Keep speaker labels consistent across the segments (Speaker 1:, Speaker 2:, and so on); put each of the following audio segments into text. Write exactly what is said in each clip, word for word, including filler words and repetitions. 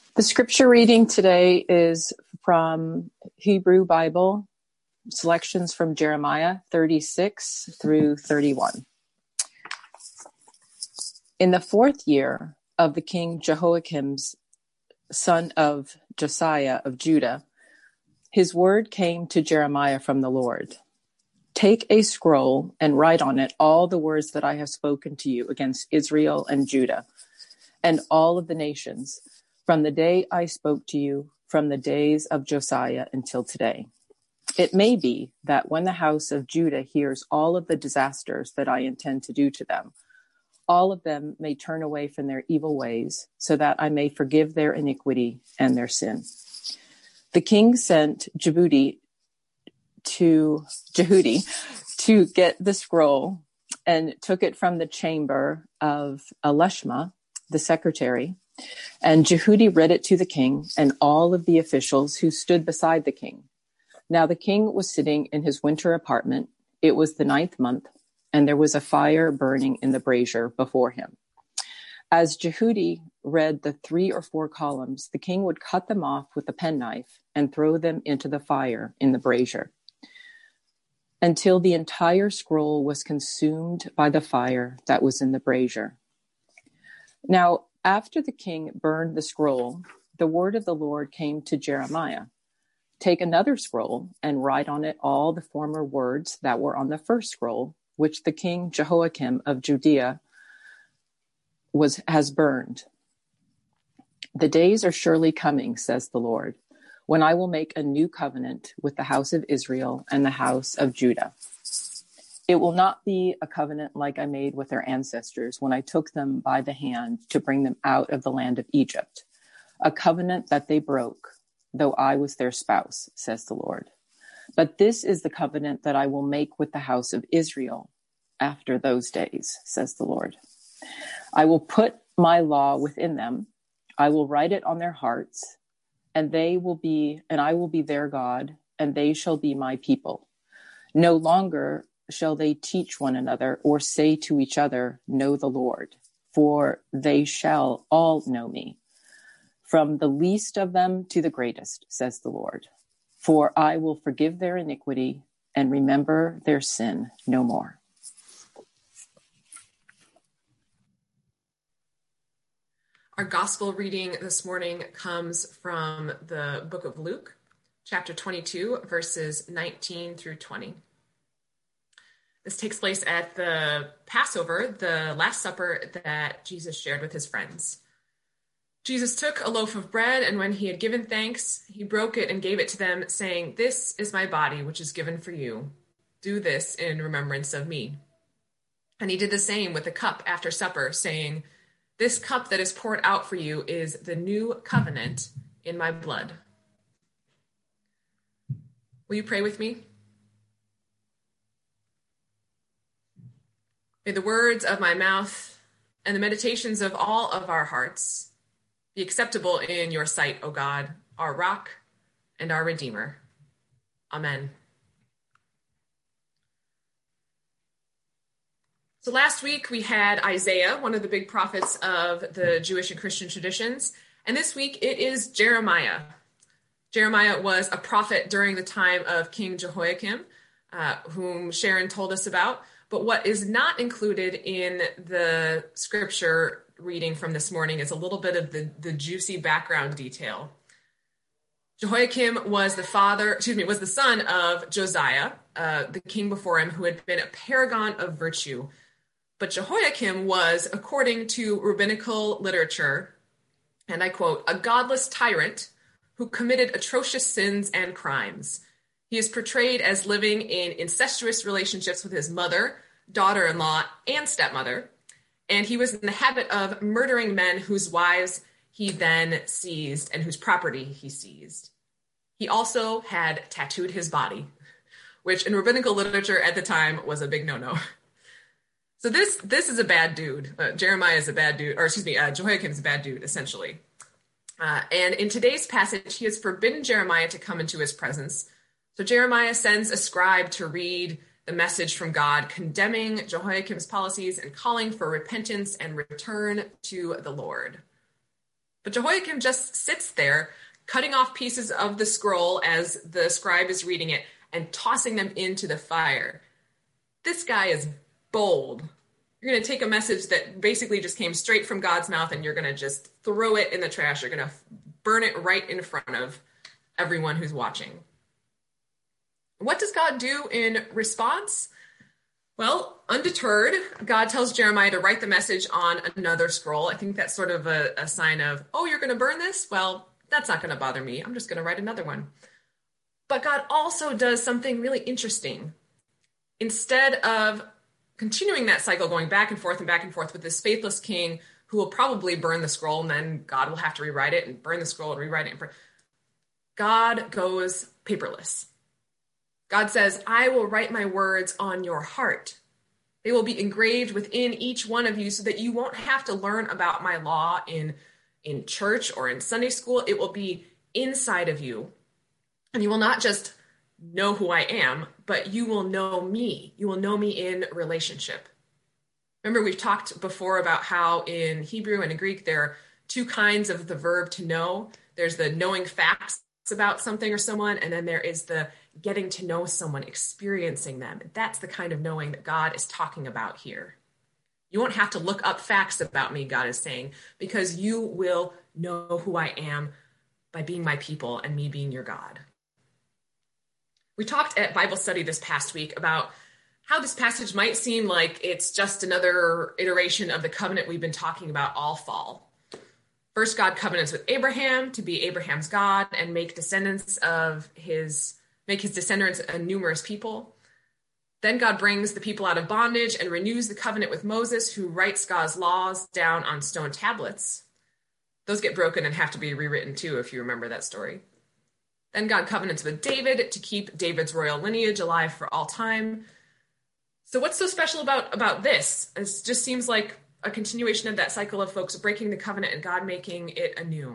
Speaker 1: The scripture reading today is from Hebrew Bible, selections from Jeremiah thirty-six through thirty-one. In the fourth year of the king Jehoiakim's son of Josiah of Judah, his word came to Jeremiah from the Lord. Take a scroll and write on it all the words that I have spoken to you against Israel and Judah and all of the nations, from the day I spoke to you, from the days of Josiah until today. It may be that when the house of Judah hears all of the disasters that I intend to do to them, all of them may turn away from their evil ways, so that I may forgive their iniquity and their sin. The king sent Jehudi to Jehudi to get the scroll and took it from the chamber of Elishma, the secretary. And Jehudi read it to the king and all of the officials who stood beside the king. Now the king was sitting in his winter apartment. It was the ninth month, and there was a fire burning in the brazier before him. As Jehudi read the three or four columns, the king would cut them off with a penknife and throw them into the fire in the brazier, until the entire scroll was consumed by the fire that was in the brazier. Now, after the king burned the scroll, the word of the Lord came to Jeremiah. Take another scroll and write on it all the former words that were on the first scroll, which the king Jehoiakim of Judea was has burned. The days are surely coming, says the Lord, when I will make a new covenant with the house of Israel and the house of Judah. It will not be a covenant like I made with their ancestors when I took them by the hand to bring them out of the land of Egypt, a covenant that they broke, though I was their spouse, says the Lord. But this is the covenant that I will make with the house of Israel after those days, says the Lord. I will put my law within them. I will write it on their hearts, and they will be, and I will be their God, and they shall be my people. No longer shall they teach one another or say to each other, know the Lord, for they shall all know me, from the least of them to the greatest, says the Lord. For I will forgive their iniquity and remember their sin no more.
Speaker 2: Our gospel reading this morning comes from the book of Luke, chapter twenty-two, verses nineteen through twenty. This takes place at the Passover, the Last Supper that Jesus shared with his friends. Jesus took a loaf of bread, and when he had given thanks, he broke it and gave it to them, saying, "This is my body, which is given for you. Do this in remembrance of me." And he did the same with the cup after supper, saying, "This cup that is poured out for you is the new covenant in my blood." Will you pray with me? May the words of my mouth and the meditations of all of our hearts be acceptable in your sight, O God, our rock and our Redeemer. Amen. So last week we had Isaiah, one of the big prophets of the Jewish and Christian traditions, and this week it is Jeremiah. Jeremiah was a prophet during the time of King Jehoiakim, uh, whom Sharon told us about. But what is not included in the scripture reading from this morning is a little bit of the, the juicy background detail. Jehoiakim was the father, excuse me, was the son of Josiah, uh, the king before him, who had been a paragon of virtue. But Jehoiakim was, according to rabbinical literature, and I quote, a godless tyrant who committed atrocious sins and crimes. He is portrayed as living in incestuous relationships with his mother, daughter-in-law, and stepmother, and he was in the habit of murdering men whose wives he then seized and whose property he seized. He also had tattooed his body, which in rabbinical literature at the time was a big no-no. So this this is a bad dude. Uh, Jeremiah is a bad dude, or excuse me, uh, Jehoiakim is a bad dude, essentially. Uh, and in today's passage, he has forbidden Jeremiah to come into his presence. So Jeremiah sends a scribe to read the message from God, condemning Jehoiakim's policies and calling for repentance and return to the Lord. But Jehoiakim just sits there, cutting off pieces of the scroll as the scribe is reading it and tossing them into the fire. This guy is bold. You're going to take a message that basically just came straight from God's mouth and you're going to just throw it in the trash. You're going to burn it right in front of everyone who's watching. What does God do in response? Well, undeterred, God tells Jeremiah to write the message on another scroll. I think that's sort of a, a sign of, oh, you're going to burn this? Well, that's not going to bother me. I'm just going to write another one. But God also does something really interesting. Instead of continuing that cycle, going back and forth and back and forth with this faithless king who will probably burn the scroll, and then God will have to rewrite it and burn the scroll and rewrite it. And burn. God goes paperless. God says, I will write my words on your heart. They will be engraved within each one of you so that you won't have to learn about my law in, in church or in Sunday school. It will be inside of you. And you will not just know who I am, but you will know me. You will know me in relationship. Remember, we've talked before about how in Hebrew and in Greek, there are two kinds of the verb to know. There's the knowing facts about something or someone, and then there is the getting to know someone, experiencing them. That's the kind of knowing that God is talking about here. You won't have to look up facts about me, God is saying, because you will know who I am by being my people and me being your God. We talked at Bible study this past week about how this passage might seem like it's just another iteration of the covenant we've been talking about all fall. First, God covenants with Abraham to be Abraham's God and make descendants of his, make his descendants a numerous people. Then God brings the people out of bondage and renews the covenant with Moses, who writes God's laws down on stone tablets. Those get broken and have to be rewritten too, if you remember that story. Then God covenants with David to keep David's royal lineage alive for all time. So what's so special about, about this? It just seems like a continuation of that cycle of folks breaking the covenant and God making it anew.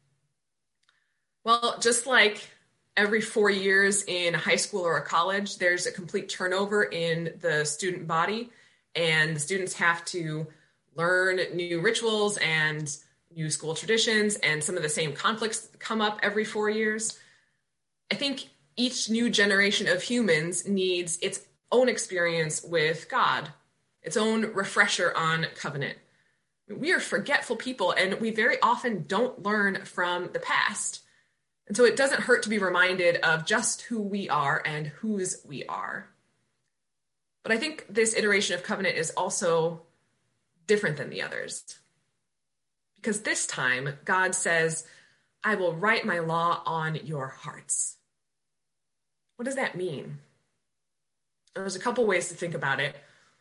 Speaker 2: Well, just like every four years in a high school or a college, there's a complete turnover in the student body, and the students have to learn new rituals and new school traditions, and some of the same conflicts come up every four years. I think each new generation of humans needs its own experience with God, its own refresher on covenant. We are forgetful people, and we very often don't learn from the past. And so it doesn't hurt to be reminded of just who we are and whose we are. But I think this iteration of covenant is also different than the others. Because this time, God says, I will write my law on your hearts. What does that mean? There's a couple ways to think about it.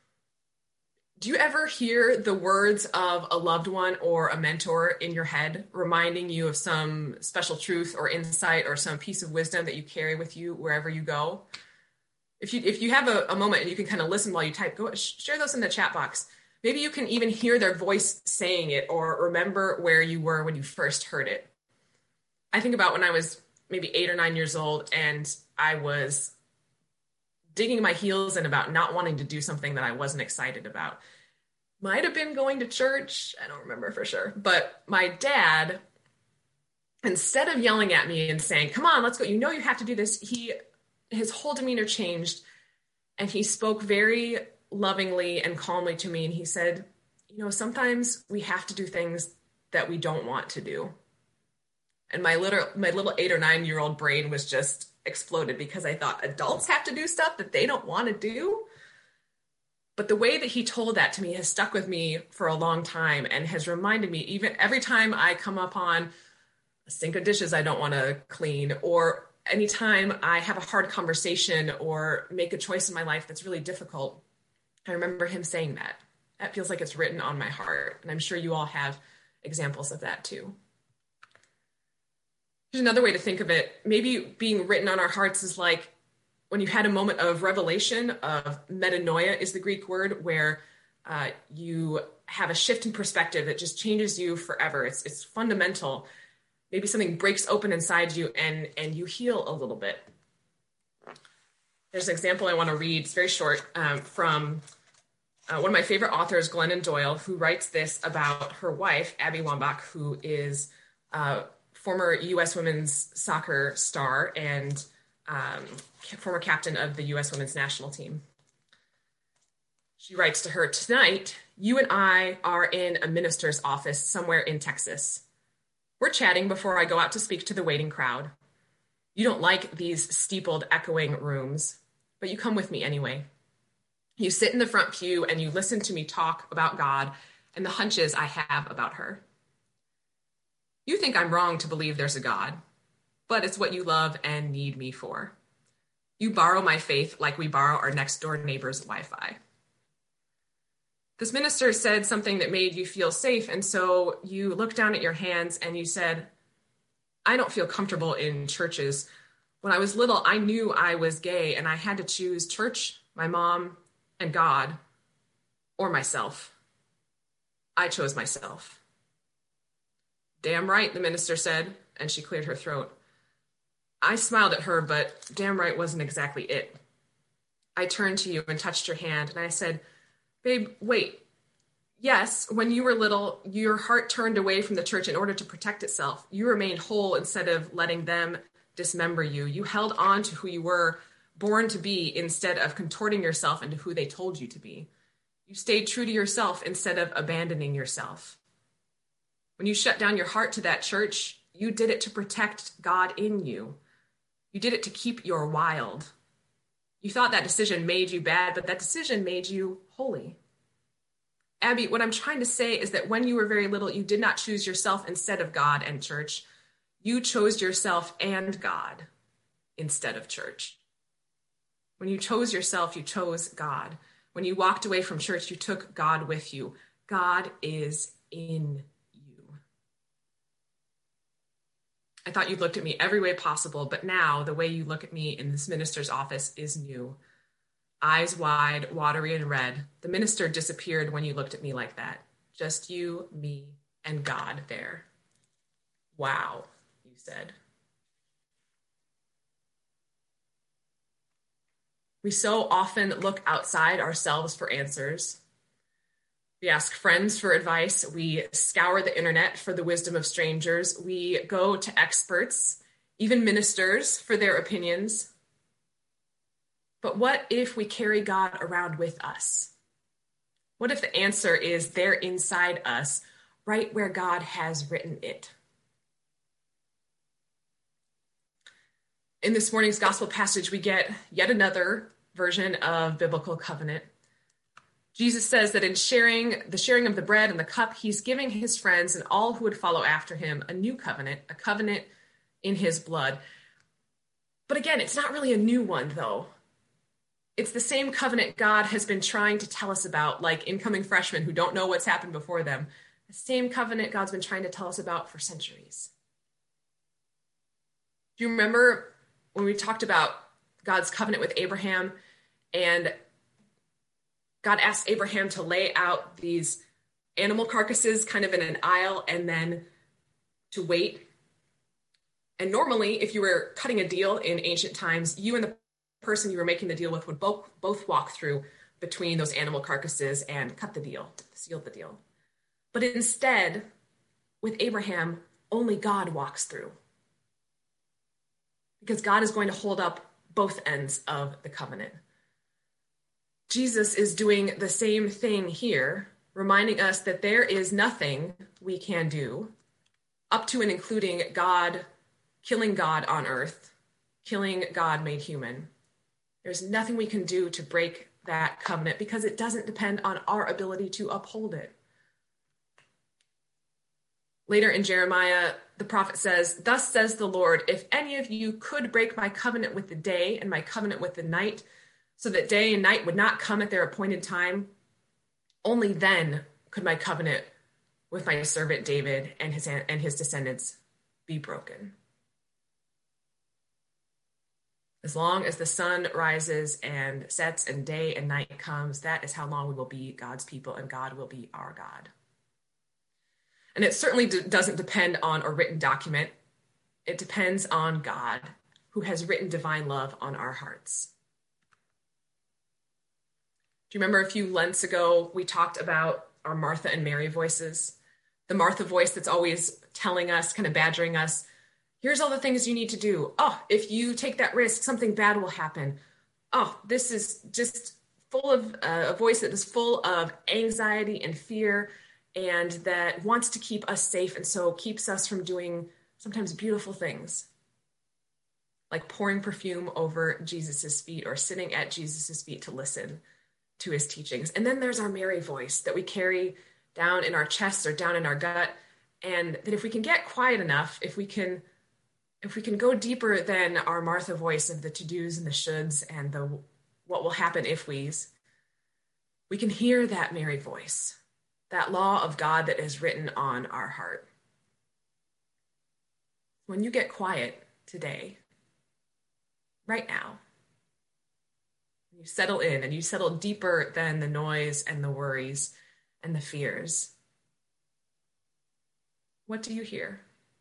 Speaker 2: Do you ever hear the words of a loved one or a mentor in your head, reminding you of some special truth or insight or some piece of wisdom that you carry with you wherever you go? If you if you have a, a moment and you can kind of listen while you type, go share those in the chat box. Maybe you can even hear their voice saying it or remember where you were when you first heard it. I think about when I was maybe eight or nine years old and I was digging my heels in about not wanting to do something that I wasn't excited about. Might have been going to church. I don't remember for sure. But my dad, instead of yelling at me and saying, come on, let's go, you know you have to do this, he, his whole demeanor changed. And he spoke very lovingly and calmly to me. And he said, you know, sometimes we have to do things that we don't want to do. And my little, my little eight or nine year old brain was just exploded because I thought adults have to do stuff that they don't want to do. But the way that he told that to me has stuck with me for a long time and has reminded me, even every time I come upon a sink of dishes I don't want to clean, or anytime I have a hard conversation or make a choice in my life that's really difficult, I remember him saying that. That feels like it's written on my heart. And I'm sure you all have examples of that too. There's another way to think of it. Maybe being written on our hearts is like when you had a moment of revelation, of metanoia is the Greek word, where uh, you have a shift in perspective that just changes you forever. It's it's fundamental. Maybe something breaks open inside you and, and you heal a little bit. There's an example I want to read. It's very short, um, from uh, one of my favorite authors, Glennon Doyle, who writes this about her wife, Abby Wambach, who is uh, former U S women's soccer star and um, former captain of the U S women's national team. She writes to her, "Tonight, you and I are in a minister's office somewhere in Texas. We're chatting before I go out to speak to the waiting crowd. You don't like these steepled, echoing rooms, but you come with me anyway. You sit in the front pew and you listen to me talk about God and the hunches I have about her. You think I'm wrong to believe there's a God, but it's what you love and need me for. You borrow my faith like we borrow our next door neighbor's Wi-Fi." This minister said something that made you feel safe, and so you looked down at your hands and you said, "I don't feel comfortable in churches. When I was little, I knew I was gay and I had to choose church, my mom, and God, or myself. I chose myself." "Damn right," the minister said, and she cleared her throat. I smiled at her, but damn right wasn't exactly it. I turned to you and touched your hand, and I said, "Babe, wait. Yes, when you were little, your heart turned away from the church in order to protect itself. You remained whole instead of letting them dismember you. You held on to who you were born to be instead of contorting yourself into who they told you to be. You stayed true to yourself instead of abandoning yourself. When you shut down your heart to that church, you did it to protect God in you. You did it to keep your wild. You thought that decision made you bad, but that decision made you holy. Abby, what I'm trying to say is that when you were very little, you did not choose yourself instead of God and church. You chose yourself and God instead of church. When you chose yourself, you chose God. When you walked away from church, you took God with you. God is in you. I thought you looked at me every way possible, but now the way you look at me in this minister's office is new. Eyes wide, watery and red. The minister disappeared when you looked at me like that. Just you, me, and God there. Wow, you said. We so often look outside ourselves for answers. We ask friends for advice. We scour the internet for the wisdom of strangers. We go to experts, even ministers, for their opinions. But what if we carry God around with us? What if the answer is there inside us, right where God has written it? In this morning's gospel passage, we get yet another version of biblical covenant. Jesus says that in sharing the sharing of the bread and the cup, he's giving his friends and all who would follow after him a new covenant, a covenant in his blood. But again, it's not really a new one, though. It's the same covenant God has been trying to tell us about, like incoming freshmen who don't know what's happened before them. The same covenant God's been trying to tell us about for centuries. Do you remember when we talked about God's covenant with Abraham, and God asked Abraham to lay out these animal carcasses kind of in an aisle and then to wait? And normally, if you were cutting a deal in ancient times, you and the person you were making the deal with would both, both walk through between those animal carcasses and cut the deal, seal the deal. But instead, with Abraham, only God walks through. Because God is going to hold up both ends of the covenant. Jesus is doing the same thing here, reminding us that there is nothing we can do, up to and including God, killing God on earth, killing God made human. There's nothing we can do to break that covenant because it doesn't depend on our ability to uphold it. Later in Jeremiah, the prophet says, "Thus says the Lord, if any of you could break my covenant with the day and my covenant with the night, so that day and night would not come at their appointed time, only then could my covenant with my servant David and his, and his descendants be broken." As long as the sun rises and sets and day and night comes, that is how long we will be God's people and God will be our God. And it certainly d- doesn't depend on a written document. It depends on God, who has written divine love on our hearts. Do you remember a few Lents ago, we talked about our Martha and Mary voices? The Martha voice that's always telling us, kind of badgering us, here's all the things you need to do. Oh, if you take that risk, something bad will happen. Oh, this is just full of uh, a voice that is full of anxiety and fear and that wants to keep us safe and so keeps us from doing sometimes beautiful things like pouring perfume over Jesus's feet or sitting at Jesus's feet to listen to his teachings. And then there's our Mary voice that we carry down in our chests or down in our gut. And that if we can get quiet enough, if we can if we can go deeper than our Martha voice of the to-dos and the shoulds and the what will happen if we's, we can hear that Mary voice, that law of God that is written on our heart. When you get quiet today, right now, you settle in and you settle deeper than the noise and the worries and the fears, what do you hear?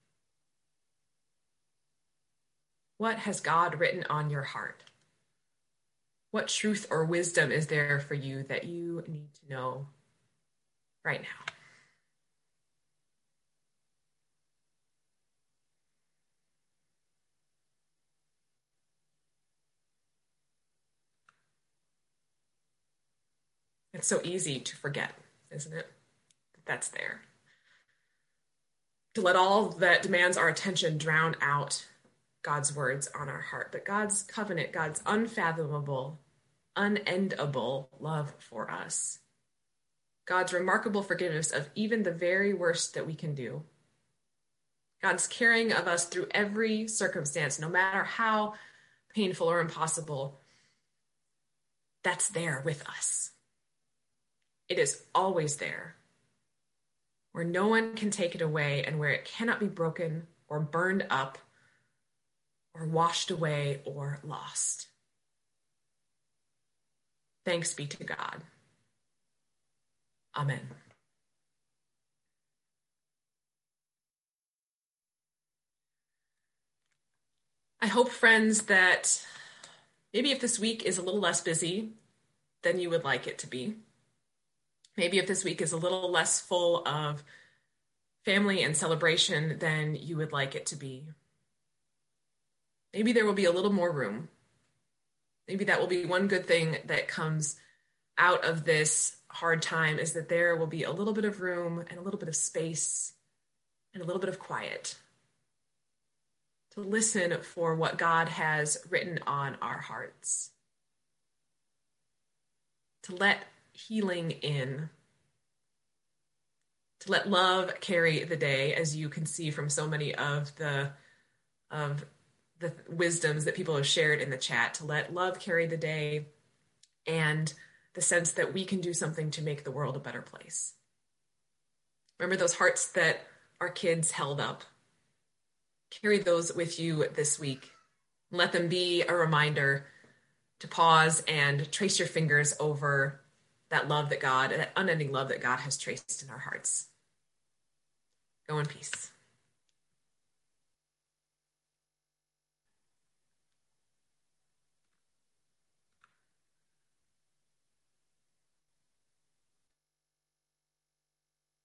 Speaker 2: What has God written on your heart? What truth or wisdom is there for you that you need to know right now? It's so easy to forget, isn't it? That's there. To let all that demands our attention drown out God's words on our heart. But God's covenant, God's unfathomable, unendable love for us, God's remarkable forgiveness of even the very worst that we can do, God's caring of us through every circumstance, no matter how painful or impossible, that's there with us. It is always there, where no one can take it away and where it cannot be broken or burned up or washed away or lost. Thanks be to God. Amen. I hope, friends, that maybe if this week is a little less busy than you would like it to be, maybe if this week is a little less full of family and celebration than you would like it to be, maybe there will be a little more room. Maybe that will be one good thing that comes out of this hard time, is that there will be a little bit of room and a little bit of space and a little bit of quiet to listen for what God has written on our hearts, to let healing in, to let love carry the day, as you can see from so many of the of the wisdoms that people have shared in the chat, to let love carry the day and the sense that we can do something to make the world a better place. Remember those hearts that our kids held up? Carry those with you this week. Let them be a reminder to pause and trace your fingers over that love that God, that unending love that God has traced in our hearts. Go in peace.